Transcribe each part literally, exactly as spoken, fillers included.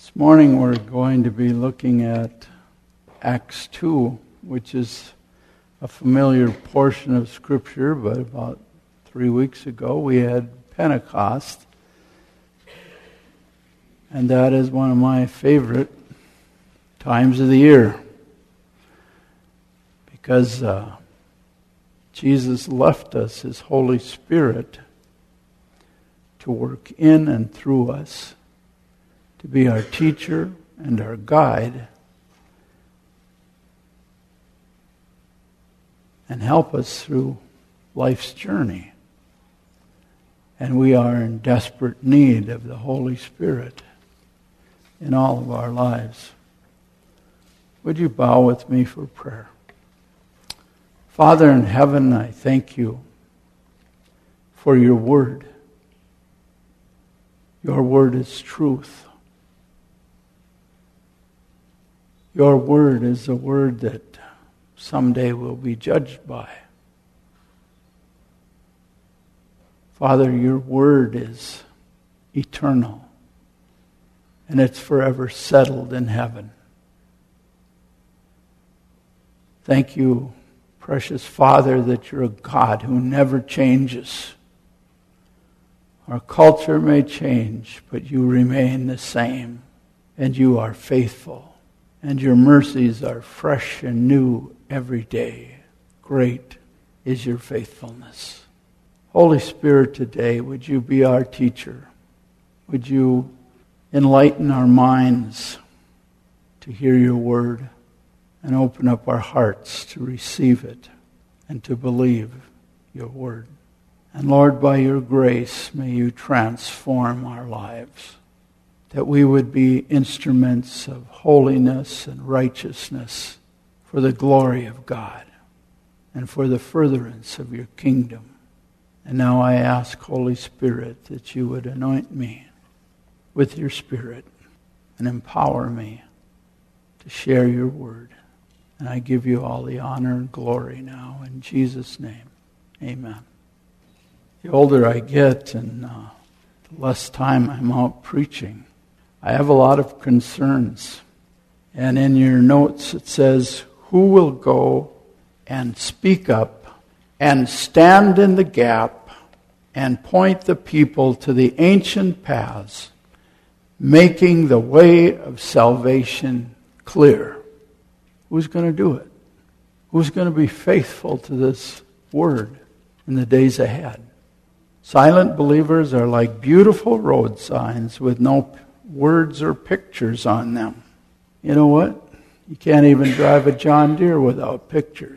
This morning we're going to be looking at Acts two, which is a familiar portion of Scripture, but about three weeks ago we had Pentecost. And that is one of my favorite times of the year, because uh, Jesus left us His Holy Spirit to work in and through us, to be our teacher and our guide, and help us through life's journey. And we are in desperate need of the Holy Spirit in all of our lives. Would you bow with me for prayer? Father in heaven, I thank you for your word. Your word is truth. Your word is a word that someday we'll be judged by. Father, your word is eternal, and it's forever settled in heaven. Thank you, precious Father, that you're a God who never changes. Our culture may change, but you remain the same, and you are faithful. And your mercies are fresh and new every day. Great is your faithfulness. Holy Spirit, today, would you be our teacher? Would you enlighten our minds to hear your word and open up our hearts to receive it and to believe your word? And Lord, by your grace, may you transform our lives, that we would be instruments of holiness and righteousness for the glory of God and for the furtherance of your kingdom. And now I ask, Holy Spirit, that you would anoint me with your Spirit and empower me to share your word. And I give you all the honor and glory now in Jesus' name. Amen. The older I get and uh, the less time I'm out preaching, I have a lot of concerns. And in your notes it says, who will go and speak up and stand in the gap and point the people to the ancient paths, making the way of salvation clear? Who's going to do it? Who's going to be faithful to this word in the days ahead? Silent believers are like beautiful road signs with no words or pictures on them. You know what? You can't even drive a John Deere without pictures.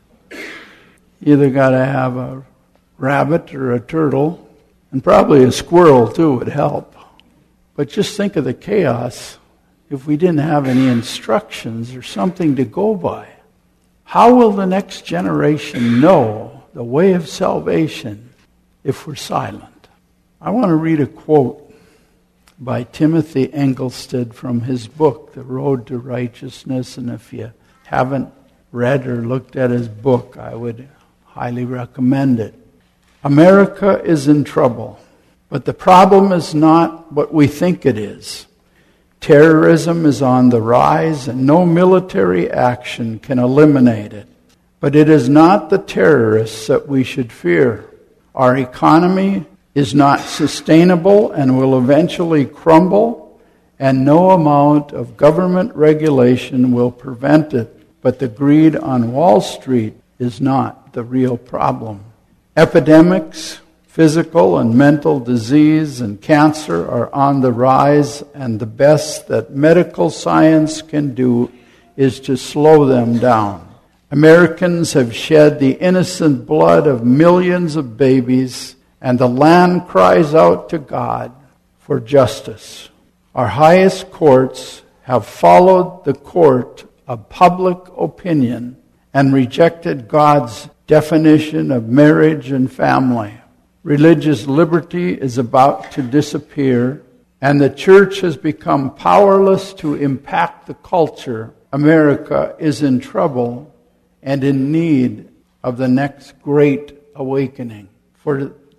You either got to have a rabbit or a turtle, and probably a squirrel too would help. But just think of the chaos if we didn't have any instructions or something to go by. How will the next generation know the way of salvation if we're silent? I want to read a quote by Timothy Engelstad from his book, The Road to Righteousness. And if you haven't read or looked at his book, I would highly recommend it. America is in trouble, but the problem is not what we think it is. Terrorism is on the rise, and no military action can eliminate it. But it is not the terrorists that we should fear. Our economy is not sustainable and will eventually crumble, and no amount of government regulation will prevent it. But the greed on Wall Street is not the real problem. Epidemics, physical and mental disease and cancer are on the rise, and the best that medical science can do is to slow them down. Americans have shed the innocent blood of millions of babies, and the land cries out to God for justice. Our highest courts have followed the court of public opinion and rejected God's definition of marriage and family. Religious liberty is about to disappear, and the church has become powerless to impact the culture. America is in trouble and in need of the next great awakening. For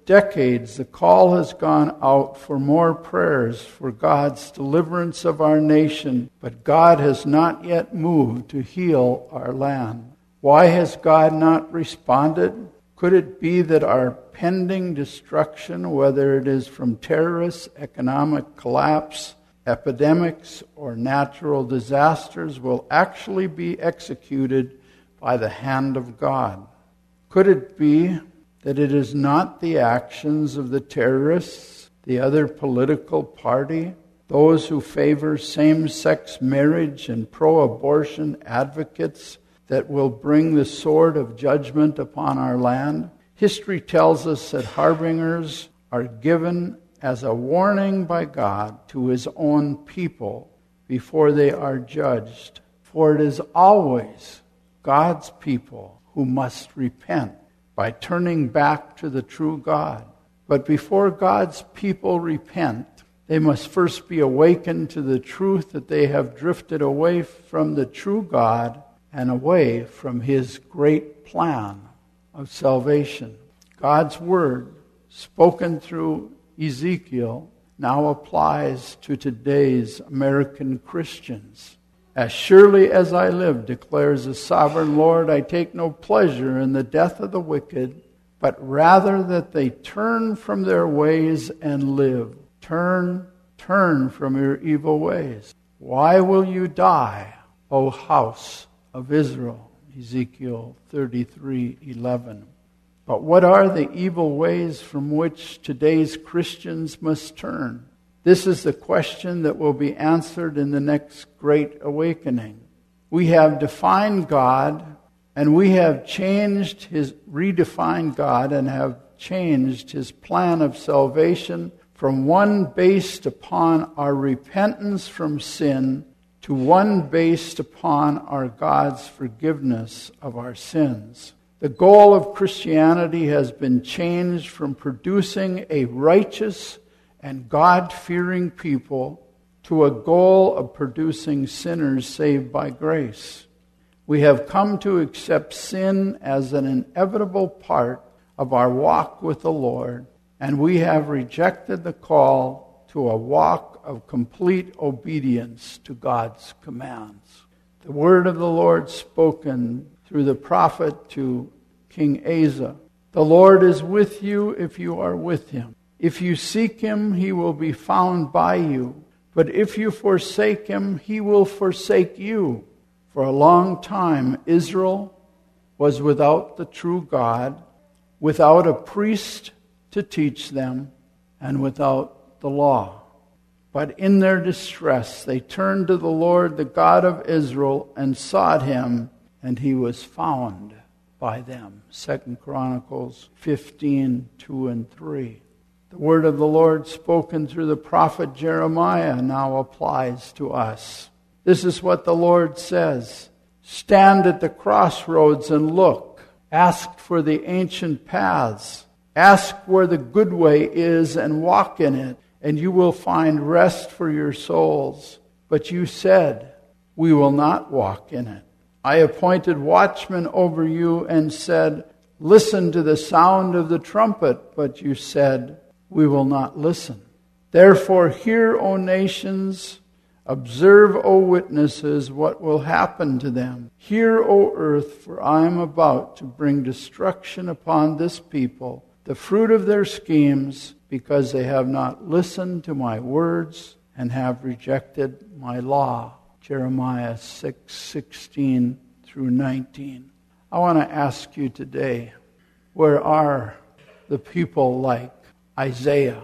decades, the call has gone out for more prayers for God's deliverance of our nation, but God has not yet moved to heal our land. Why has God not responded? Could it be that our pending destruction, whether it is from terrorists, economic collapse, epidemics, or natural disasters, will actually be executed by the hand of God? Could it be that it is not the actions of the terrorists, the other political party, those who favor same-sex marriage and pro-abortion advocates that will bring the sword of judgment upon our land? History tells us that harbingers are given as a warning by God to his own people before they are judged. For it is always God's people who must repent by turning back to the true God. But before God's people repent, they must first be awakened to the truth that they have drifted away from the true God and away from his great plan of salvation. God's word, spoken through Ezekiel, now applies to today's American Christians. As surely as I live, declares the sovereign Lord, I take no pleasure in the death of the wicked, but rather that they turn from their ways and live. Turn, turn from your evil ways. Why will you die, O house of Israel? Ezekiel thirty-three eleven. But what are the evil ways from which today's Christians must turn? This is the question that will be answered in the next great awakening. We have defined God, and we have changed his, redefined God, and have changed his plan of salvation from one based upon our repentance from sin to one based upon our God's forgiveness of our sins. The goal of Christianity has been changed from producing a righteous and God-fearing people to a goal of producing sinners saved by grace. We have come to accept sin as an inevitable part of our walk with the Lord, and we have rejected the call to a walk of complete obedience to God's commands. The word of the Lord spoken through the prophet to King Asa. The Lord is with you if you are with him. If you seek him, he will be found by you. But if you forsake him, he will forsake you. For a long time, Israel was without the true God, without a priest to teach them, and without the law. But in their distress, they turned to the Lord, the God of Israel, and sought him, and he was found by them. Second Chronicles fifteen, two and three. The word of the Lord spoken through the prophet Jeremiah now applies to us. This is what the Lord says. Stand at the crossroads and look. Ask for the ancient paths. Ask where the good way is and walk in it, and you will find rest for your souls. But you said, we will not walk in it. I appointed watchmen over you and said, listen to the sound of the trumpet. But you said, we will not listen. Therefore, hear, O nations, observe, O witnesses, what will happen to them. Hear, O earth, for I am about to bring destruction upon this people, the fruit of their schemes, because they have not listened to my words and have rejected my law. Jeremiah six, sixteen through nineteen. I want to ask you today, where are the people like Isaiah,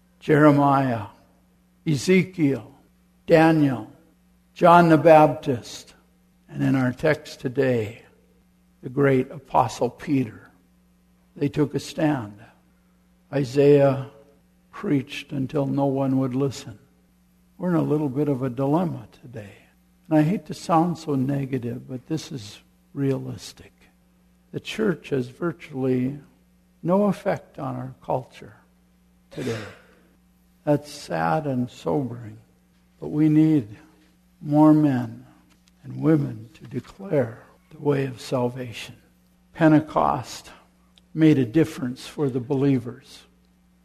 Jeremiah, Ezekiel, Daniel, John the Baptist, and in our text today, the great Apostle Peter? They took a stand. Isaiah preached until no one would listen. We're in a little bit of a dilemma today. And I hate to sound so negative, but this is realistic. The church has virtually no effect on our culture today. That's sad and sobering. But we need more men and women to declare the way of salvation. Pentecost made a difference for the believers.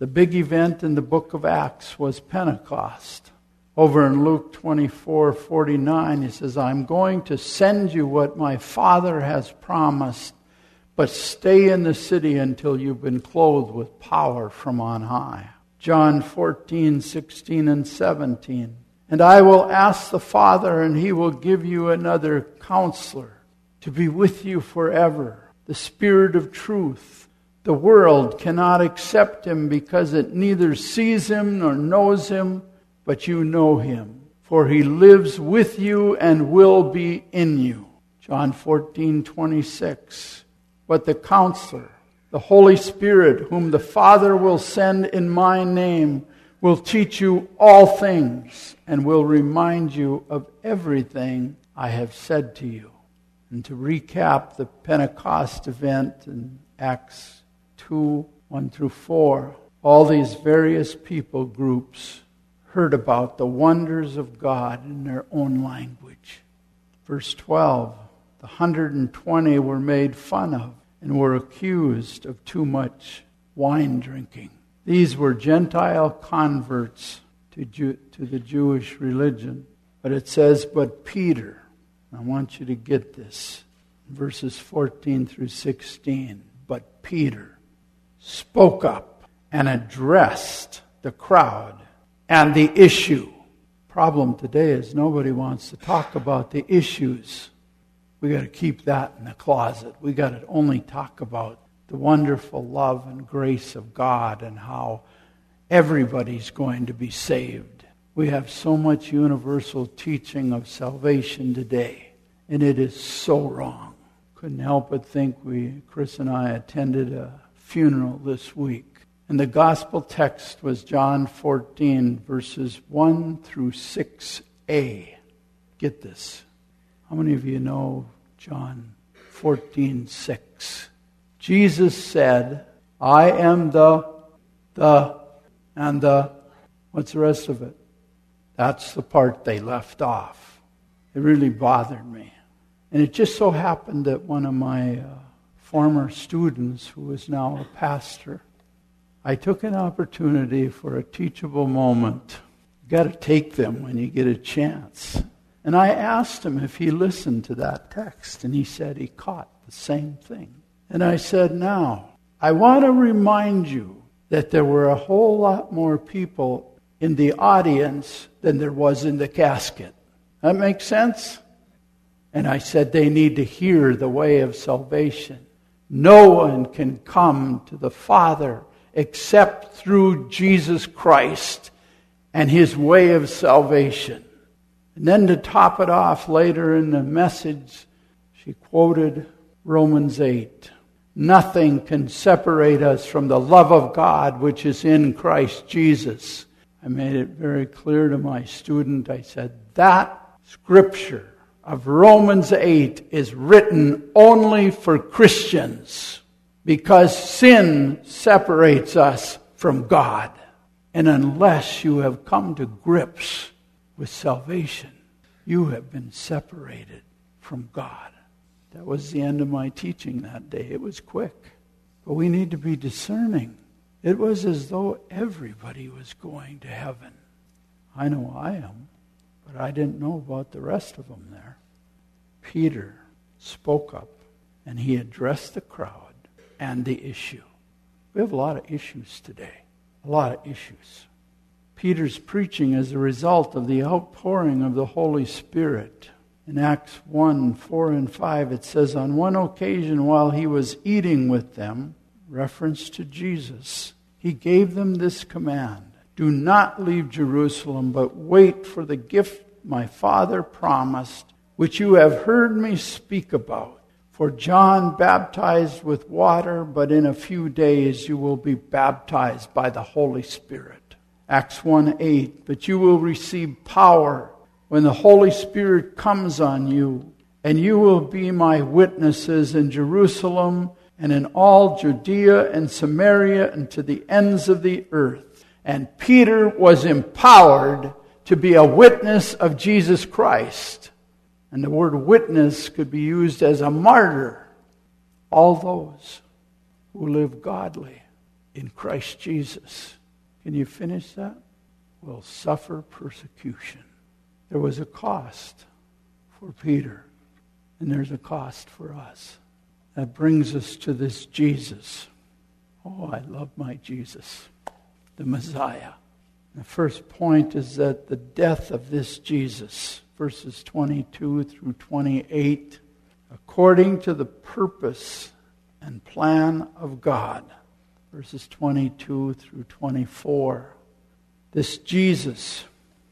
The big event in the book of Acts was Pentecost. Over in Luke twenty-four forty-nine, he says, I'm going to send you what my Father has promised, but stay in the city until you've been clothed with power from on high. John fourteen sixteen and seventeen. And I will ask the Father, and he will give you another counselor to be with you forever, the Spirit of truth. The world cannot accept him because it neither sees him nor knows him, but you know him, for he lives with you and will be in you. John fourteen twenty-six. But the Counselor, the Holy Spirit, whom the Father will send in my name, will teach you all things and will remind you of everything I have said to you. And to recap the Pentecost event in Acts two, one through four, all these various people groups heard about the wonders of God in their own language. Verse twelve, the one hundred twenty were made fun of and were accused of too much wine drinking. These were Gentile converts to, Jew, to the Jewish religion. But it says, but Peter, I want you to get this, verses fourteen through sixteen. But Peter spoke up and addressed the crowd and the issue. Problem today is nobody wants to talk about the issues. We got to keep that in the closet. We got to only talk about the wonderful love and grace of God and how everybody's going to be saved. We have so much universal teaching of salvation today, and it is so wrong. Couldn't help but think we, Chris and I, attended a funeral this week. And the gospel text was John fourteen, verses one through six a. Get this. How many of you know John fourteen six? Jesus said, I am the, the, and the, what's the rest of it? That's the part they left off. It really bothered me. And it just so happened that one of my uh, former students, who is now a pastor, I took an opportunity for a teachable moment. You got to take them when you get a chance. And I asked him if he listened to that text, and he said he caught the same thing. And I said, now, I want to remind you that there were a whole lot more people in the audience than there was in the casket. That makes sense? And I said they need to hear the way of salvation. No one can come to the Father except through Jesus Christ and his way of salvation. And then to top it off, later in the message, she quoted Romans eight. Nothing can separate us from the love of God which is in Christ Jesus. I made it very clear to my student. I said, that scripture of Romans eight is written only for Christians because sin separates us from God. And unless you have come to grips with salvation, you have been separated from God. That was the end of my teaching that day. It was quick. But we need to be discerning. It was as though everybody was going to heaven. I know I am, but I didn't know about the rest of them there. Peter spoke up, and he addressed the crowd and the issue. We have a lot of issues today. A lot of issues. Peter's preaching is a result of the outpouring of the Holy Spirit. In Acts one, four and five, it says, on one occasion while he was eating with them, reference to Jesus, he gave them this command, do not leave Jerusalem, but wait for the gift my Father promised, which you have heard me speak about. For John baptized with water, but in a few days you will be baptized by the Holy Spirit. Acts one eight, but you will receive power when the Holy Spirit comes on you, and you will be my witnesses in Jerusalem and in all Judea and Samaria and to the ends of the earth. And Peter was empowered to be a witness of Jesus Christ. And the word witness could be used as a martyr. All those who live godly in Christ Jesus, can you finish that? Will suffer persecution. There was a cost for Peter, and there's a cost for us. That brings us to this Jesus. Oh, I love my Jesus, the Messiah. The first point is that the death of this Jesus, verses twenty-two through twenty-eight, according to the purpose and plan of God, verses twenty-two through twenty-four. This Jesus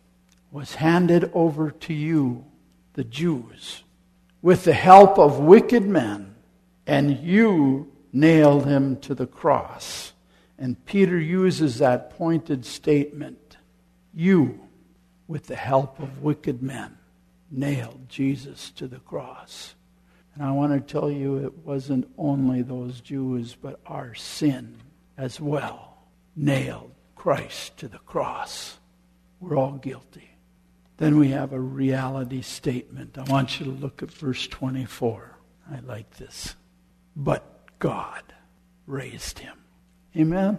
was handed over to you, the Jews, with the help of wicked men, and you nailed him to the cross. And Peter uses that pointed statement. You, with the help of wicked men, nailed Jesus to the cross. And I want to tell you, it wasn't only those Jews, but our sin as well nailed Christ to the cross. We're all guilty. Then we have a reality statement. I want you to look at verse twenty-four. I like this. But God raised him. Amen?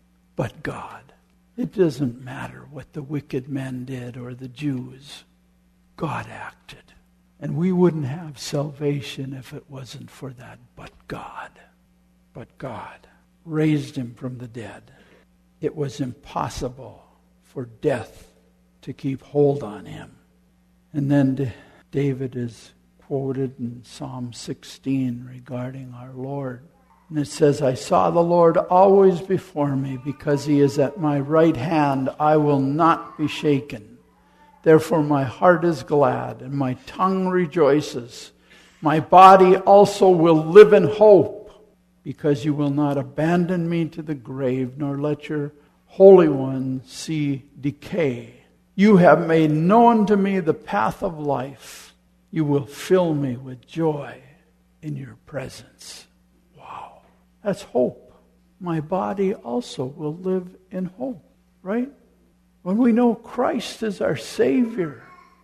But God. It doesn't matter what the wicked men did or the Jews. God acted. And we wouldn't have salvation if it wasn't for that. But God. But God raised him from the dead. It was impossible for death to keep hold on him. And then David is quoted in Psalm sixteen regarding our Lord. And it says, I saw the Lord always before me, because he is at my right hand. I will not be shaken. Therefore my heart is glad, and my tongue rejoices. My body also will live in hope, because you will not abandon me to the grave, nor let your Holy One see decay. You have made known to me the path of life. You will fill me with joy in your presence. Wow. That's hope. My body also will live in hope, right? When we know Christ is our Savior,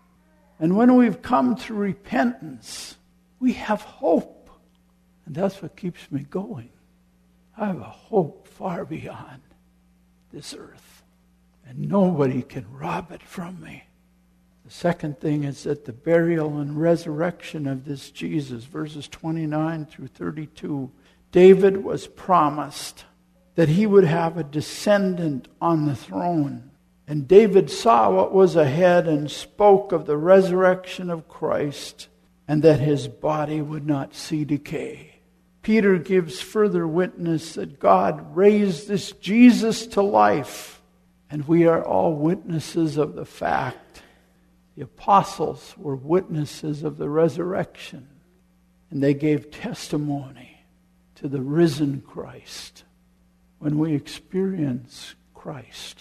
and when we've come to repentance, we have hope. And that's what keeps me going. I have a hope far beyond this earth, and nobody can rob it from me. The second thing is that the burial and resurrection of this Jesus, verses twenty-nine through thirty-two, David was promised that he would have a descendant on the throne. And David saw what was ahead and spoke of the resurrection of Christ, and that his body would not see decay. Peter gives further witness that God raised this Jesus to life, and we are all witnesses of the fact. The apostles were witnesses of the resurrection, and they gave testimony to the risen Christ. When we experience Christ,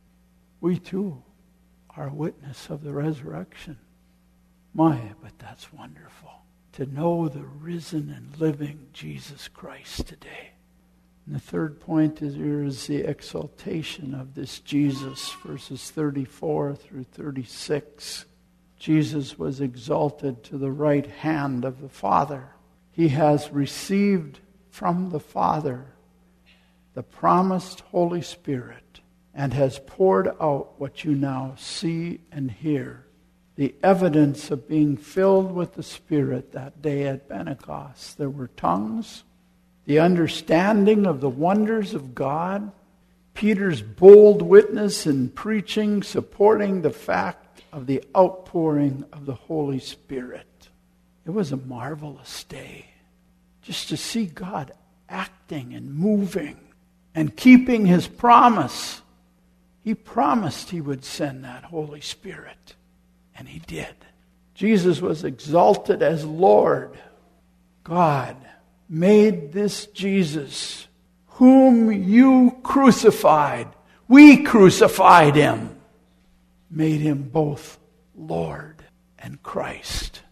we too are a witness of the resurrection. My, but that's wonderful, to know the risen and living Jesus Christ today. And the third point is here is the exaltation of this Jesus, verses thirty-four through thirty-six. Jesus was exalted to the right hand of the Father. He has received from the Father the promised Holy Spirit, and has poured out what you now see and hear, the evidence of being filled with the Spirit that day at Pentecost. There were tongues, the understanding of the wonders of God, Peter's bold witness in preaching, supporting the fact of the outpouring of the Holy Spirit. It was a marvelous day just to see God acting and moving and keeping his promise. He promised he would send that Holy Spirit, and he did. Jesus was exalted as Lord. God made this Jesus, whom you crucified, we crucified him, made him both Lord and Christ.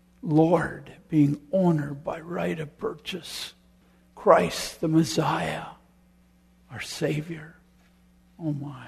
Lord being owner by right of purchase. Christ the Messiah, our Savior. Oh my.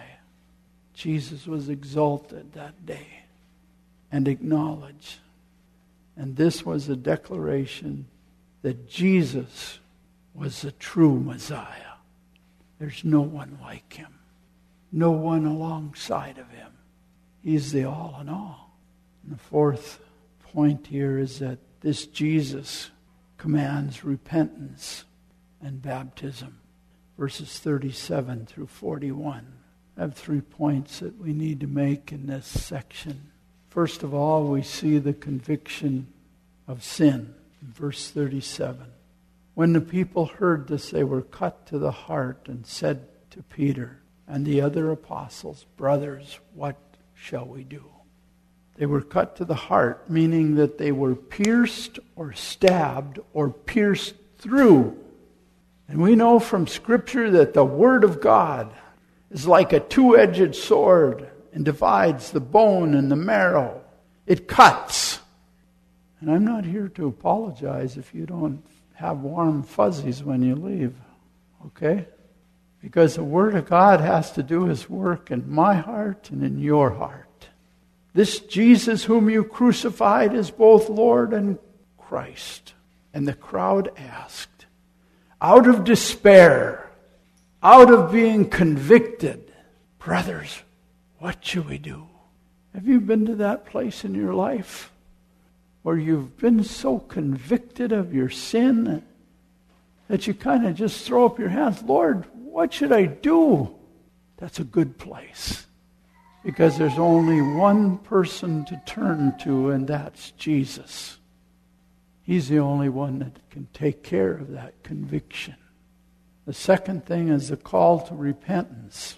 Jesus was exalted that day and acknowledged. And this was a declaration that Jesus was the true Messiah. There's no one like him. No one alongside of him. He's the all in all. And the fourth point here is that this Jesus commands repentance and baptism. Verses thirty-seven through forty-one. I have three points that we need to make in this section. First of all, we see the conviction of sin. In verse thirty-seven. When the people heard this, they were cut to the heart and said to Peter and the other apostles, "Brothers, what shall we do?" They were cut to the heart, meaning that they were pierced or stabbed or pierced through. And we know from Scripture that the Word of God is like a two-edged sword and divides the bone and the marrow. It cuts. And I'm not here to apologize if you don't have warm fuzzies when you leave, okay? Because the Word of God has to do His work in my heart and in your heart. This Jesus whom you crucified is both Lord and Christ. And the crowd asked, out of despair, out of being convicted, "Brothers, what should we do?" Have you been to that place in your life where you've been so convicted of your sin that you kind of just throw up your hands, "Lord, what should I do?" That's a good place. Because there's only one person to turn to, and that's Jesus. He's the only one that can take care of that conviction. The second thing is the call to repentance.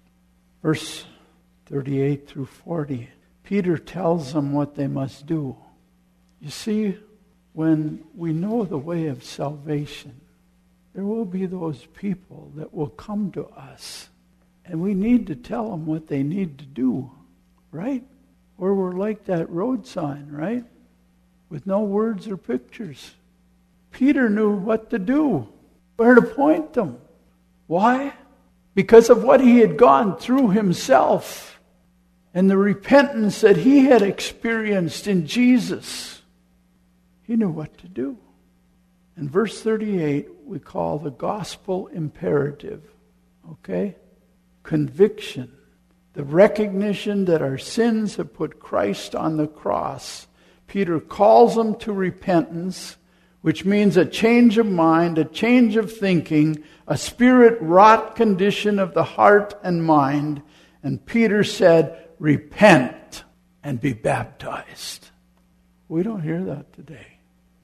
Verse thirty-eight through forty. Peter tells them what they must do. You see, when we know the way of salvation, there will be those people that will come to us, and we need to tell them what they need to do, right? Or we're like that road sign, right? With no words or pictures. Peter knew what to do, where to point them. Why? Because of what he had gone through himself and the repentance that he had experienced in Jesus. He knew what to do. In verse thirty-eight, we call the gospel imperative. Okay? Conviction. The recognition that our sins have put Christ on the cross. Peter calls them to repentance, which means a change of mind, a change of thinking, a spirit-wrought condition of the heart and mind. And Peter said, "Repent and be baptized." We don't hear that today.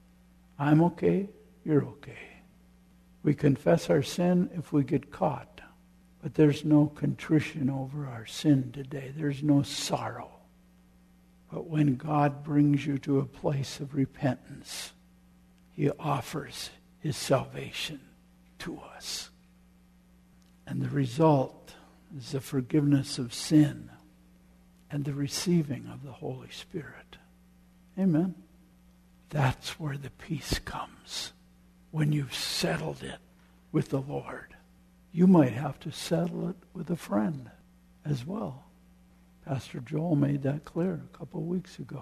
I'm okay, you're okay. We confess our sin if we get caught. But there's no contrition over our sin today. There's no sorrow. But when God brings you to a place of repentance, He offers His salvation to us. And the result is the forgiveness of sin and the receiving of the Holy Spirit. Amen. That's where the peace comes, when you've settled it with the Lord. You might have to settle it with a friend as well. Pastor Joel made that clear a couple of weeks ago.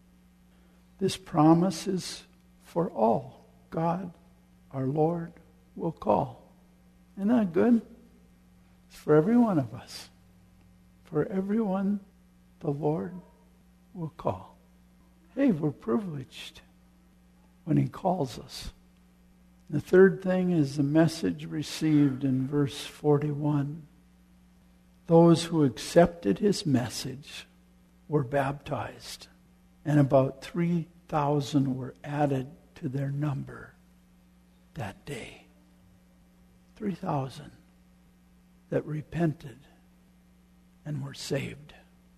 This promise is for all. God, our Lord, will call. Isn't that good? It's for every one of us. For everyone, the Lord will call. Hey, we're privileged when He calls us. The third thing is the message received in verse forty-one. Those who accepted His message were baptized, and about three thousand were added to their number that day. three thousand that repented and were saved.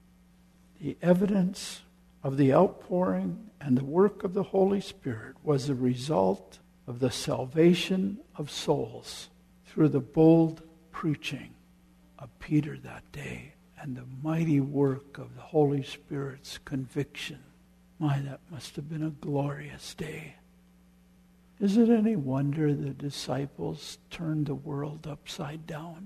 The evidence of the outpouring and the work of the Holy Spirit was the result of the salvation of souls through the bold preaching of Peter that day and the mighty work of the Holy Spirit's conviction. My, that must have been a glorious day. Is it any wonder the disciples turned the world upside down?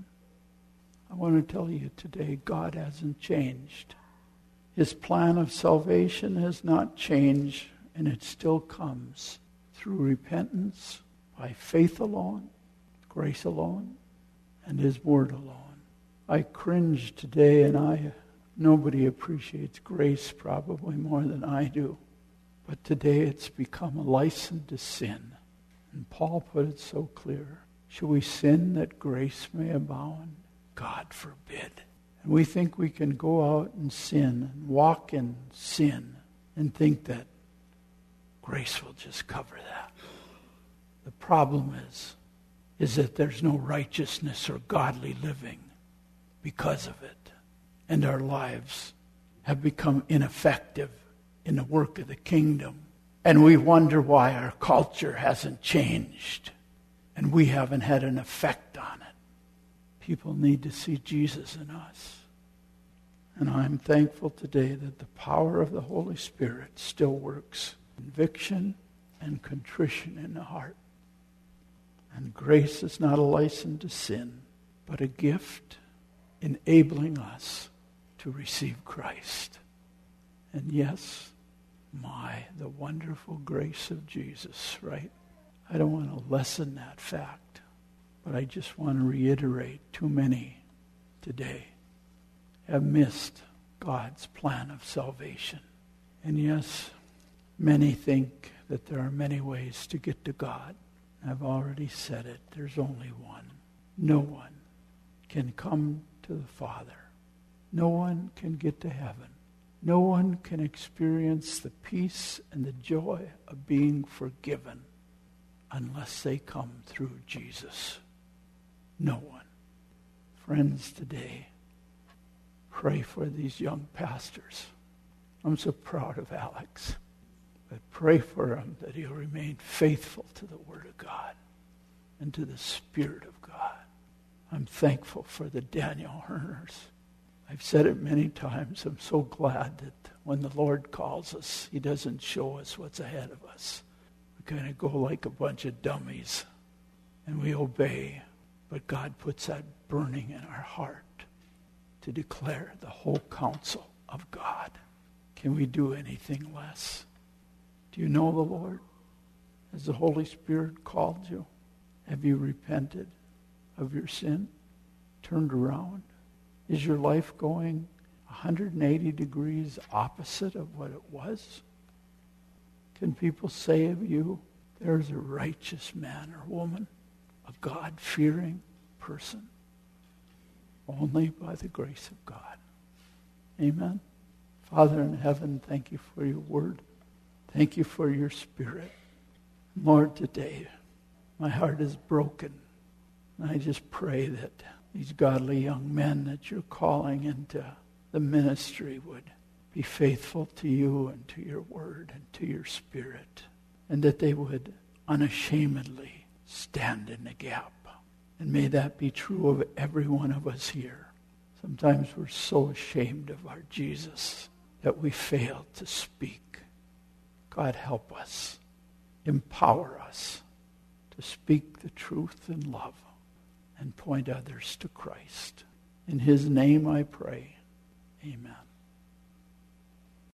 I want to tell you today, God hasn't changed. His plan of salvation has not changed, and it still comes through repentance, by faith alone, grace alone, and his word alone. I cringe today, and I nobody appreciates grace probably more than I do. But today it's become a license to sin. And Paul put it so clear. Should we sin that grace may abound? God forbid. And we think we can go out and sin and walk in sin and think that grace will just cover that. The problem is, is that there's no righteousness or godly living because of it. And our lives have become ineffective in the work of the kingdom. And we wonder why our culture hasn't changed. And we haven't had an effect on it. People need to see Jesus in us. And I'm thankful today that the power of the Holy Spirit still works. Conviction and contrition in the heart. And grace is not a license to sin, but a gift enabling us to receive Christ. And yes, my, the wonderful grace of Jesus, right? I don't want to lessen that fact, but I just want to reiterate too many today have missed God's plan of salvation. And yes, many think that there are many ways to get to God. I've already said it. There's only one. No one can come to the Father. No one can get to heaven. No one can experience the peace and the joy of being forgiven unless they come through Jesus. No one. Friends, today, pray for these young pastors. I'm so proud of Alex. But pray for him that he'll remain faithful to the Word of God and to the Spirit of God. I'm thankful for the Daniel Herners. I've said it many times. I'm so glad that when the Lord calls us, he doesn't show us what's ahead of us. We kind of go like a bunch of dummies and we obey. But God puts that burning in our heart to declare the whole counsel of God. Can we do anything less? Do you know the Lord? Has the Holy Spirit called you? Have you repented of your sin? Turned around? Is your life going one hundred eighty degrees opposite of what it was? Can people say of you, there's a righteous man or woman, a God-fearing person? Only by the grace of God. Amen. Father in heaven, thank you for your word. Thank you for your Spirit. Lord, today, my heart is broken. And I just pray that these godly young men that you're calling into the ministry would be faithful to you and to your word and to your Spirit. And that they would unashamedly stand in the gap. And may that be true of every one of us here. Sometimes we're so ashamed of our Jesus that we fail to speak. God, help us. Empower us to speak the truth in love and point others to Christ. In his name I pray. Amen.